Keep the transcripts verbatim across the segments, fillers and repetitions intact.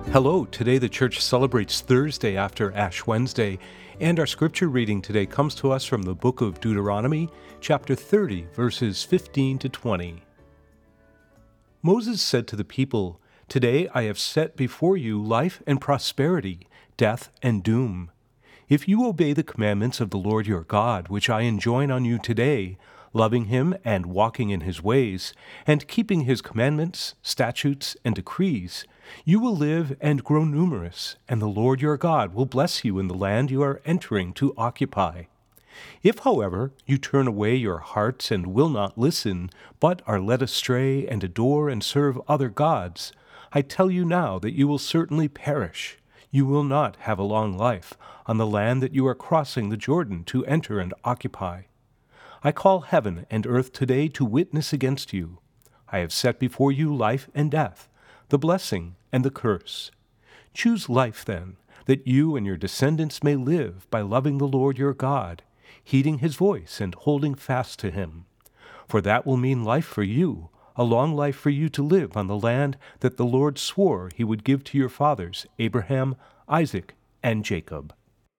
Hello, today the church celebrates Thursday after Ash Wednesday, and our scripture reading today comes to us from the book of Deuteronomy, chapter thirty, verses fifteen to twenty. Moses said to the people, "Today I have set before you life and prosperity, death and doom. If you obey the commandments of the Lord your God, which I enjoin on you today, loving him and walking in his ways, and keeping his commandments, statutes, and decrees, you will live and grow numerous, and the Lord your God will bless you in the land you are entering to occupy. If, however, you turn away your hearts and will not listen, but are led astray and adore and serve other gods, I tell you now that you will certainly perish. You will not have a long life on the land that you are crossing the Jordan to enter and occupy. I call heaven and earth today to witness against you. I have set before you life and death, the blessing and the curse. Choose life, then, that you and your descendants may live by loving the Lord your God, heeding his voice and holding fast to him. For that will mean life for you, a long life for you to live on the land that the Lord swore he would give to your fathers, Abraham, Isaac, and Jacob."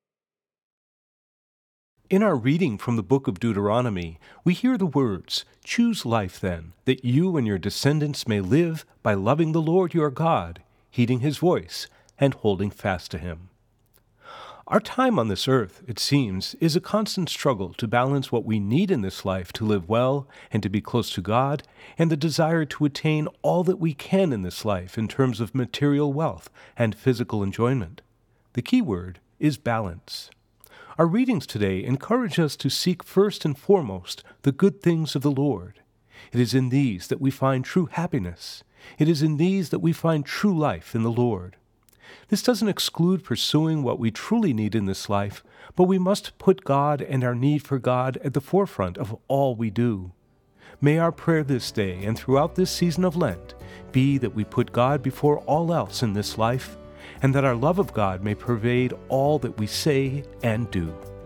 In our reading from the book of Deuteronomy, we hear the words, "Choose life then, that you and your descendants may live by loving the Lord your God, heeding his voice, and holding fast to him." Our time on this earth, it seems, is a constant struggle to balance what we need in this life to live well and to be close to God, and the desire to attain all that we can in this life in terms of material wealth and physical enjoyment. The key word is balance. Our readings today encourage us to seek first and foremost the good things of the Lord. It is in these that we find true happiness. It is in these that we find true life in the Lord. This doesn't exclude pursuing what we truly need in this life, but we must put God and our need for God at the forefront of all we do. May our prayer this day and throughout this season of Lent be that we put God before all else in this life, and that our love of God may pervade all that we say and do.